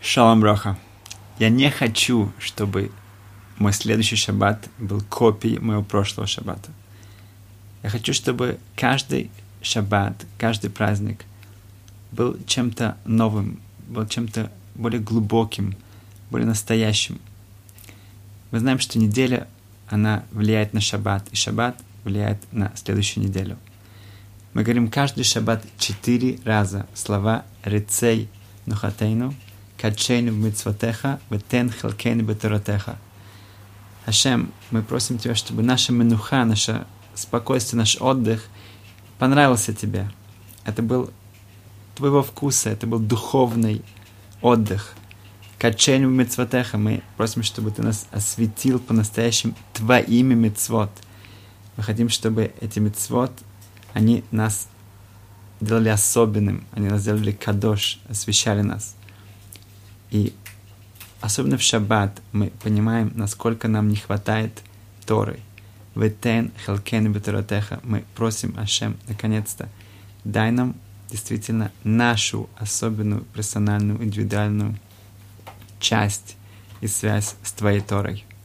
Шалом Роха. Я не хочу, чтобы мой следующий шаббат был копией моего прошлого шаббата. Я хочу, чтобы каждый шаббат, каждый праздник был чем-то новым, был чем-то более глубоким, более настоящим. Мы знаем, что неделя, она влияет на шаббат, и шаббат влияет на следующую неделю. Мы говорим каждый шаббат 4 раза слова «Рецей нухатейну», «Кадшейну в митцвотеха», «Ветен хелкейну беторотеха». Хашем, мы просим Тебя, чтобы наша менуха, наше спокойствие, наш отдых понравился Тебе. Это был Твоего вкуса, это был духовный отдых. «Кадшейну в митцвотеха», мы просим, чтобы Ты нас осветил по-настоящему Твоими митцвот. Мы хотим, чтобы эти митцвот, они нас делали особенным, они нас делали кадош, освещали нас. И особенно в шаббат мы понимаем, насколько нам не хватает Торы. «Ветен хелкейну беторотеха». Мы просим Ашем, наконец-то, дай нам действительно нашу особенную, персональную, индивидуальную часть и связь с Твоей Торой.